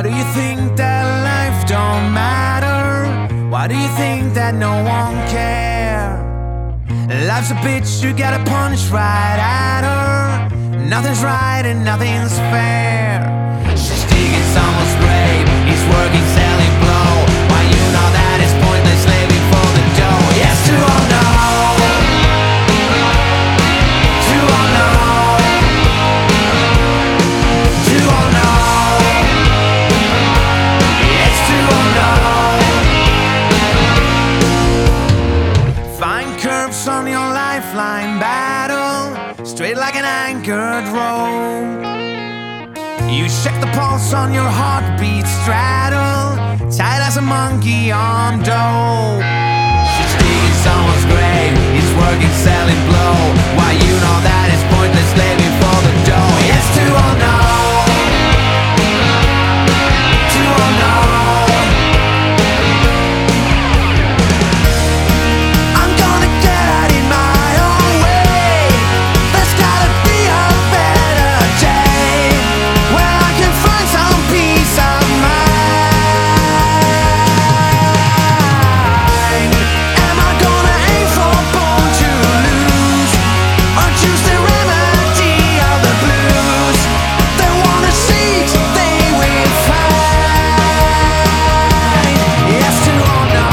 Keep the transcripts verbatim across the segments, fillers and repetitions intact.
do you think that life don't matter? Why do you think that no one care? Life's a bitch, you gotta punch right at her. Nothing's right and nothing's fair. She's digging someone's grave, he's working selling blow. Why you know that it's pointless living for the dough. Yes to all no, to all no, to all no, yes to all no. Find curves on your lifeline battle, straight like an anchored rope. You check the pulse on your heartbeat straddle, tight as a monkey on dope. She's digging someone's grave, he's working selling blow. Why you know that it's pointless living for the dough. Yes to all no, to all no. I'm gonna get out in my own way. There's gotta be a better day where I can find some peace of mind. Am I gonna aim for born to lose, or choose the remedy of the blues? They wanna seek, they will find. Yes to all no.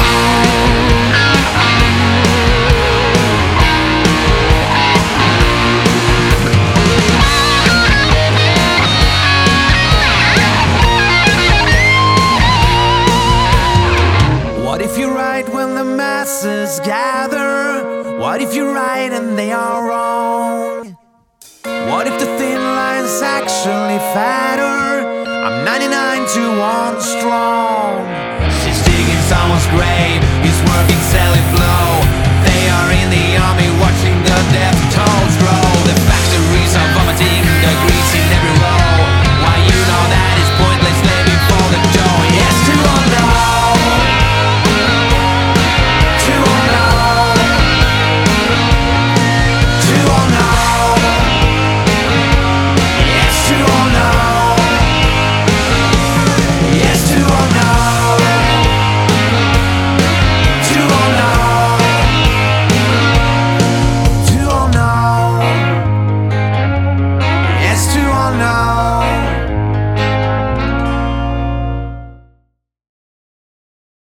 What if you're right when the masses gather? What if you're right and they are wrong? What if the thin line's actually fatter? I'm ninety-nine to one strong. She's digging someone's grave, he's working selling blow. They are in the army watching the death tolls grow.